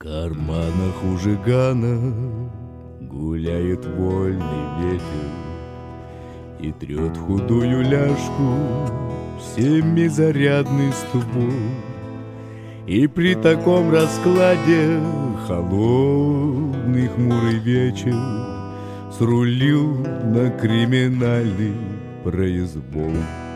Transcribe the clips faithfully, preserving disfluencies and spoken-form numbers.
карманах у жигана гуляет вольный ветер и трет худую ляжку семизарядный ствол. И при таком раскладе холодный хмурый вечер срулил на криминальный произвол.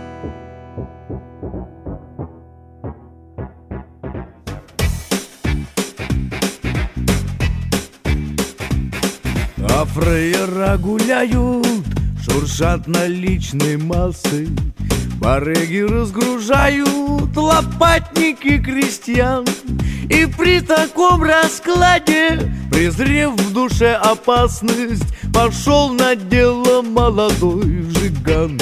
А фраера гуляют, шуршат наличной массой, барыги разгружают лопатники крестьян. И при таком раскладе, презрев в душе опасность, пошел на дело молодой жиган.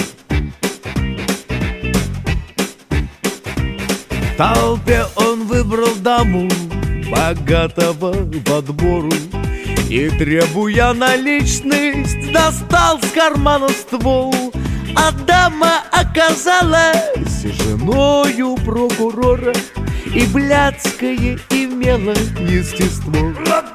В толпе он выбрал даму богатого подбору и, требуя наличность, достал с кармана ствол. А дама оказалась женою прокурора и блядское имела естество.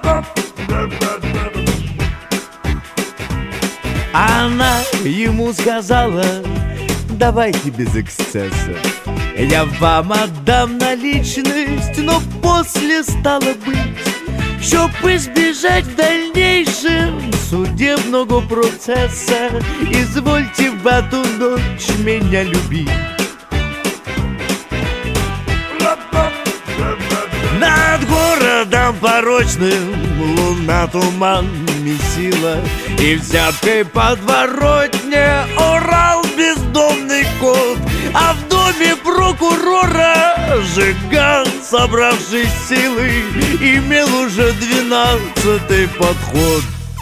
Она ему сказала: давайте без эксцессов, я вам отдам наличность, но после, стало быть, чтоб избежать в дальнейшем судебного процесса, извольте в эту ночь меня любить. Над городом порочным луна туман месила, и взяткой подворотне орал бездомный кот. А в доме прокурора жиган, собравшись силой, имел уже двенадцатый подход.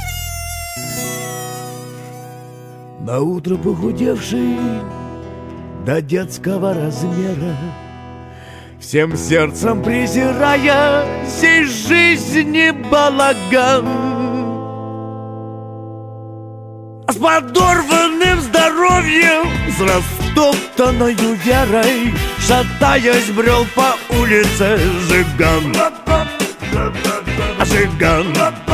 Наутро похудевший до детского размера, всем сердцем презирая сей жизни балаган, с подорванным здоровьем, с растоптанною верой, шатаясь, брел по улице жиган. Жиган.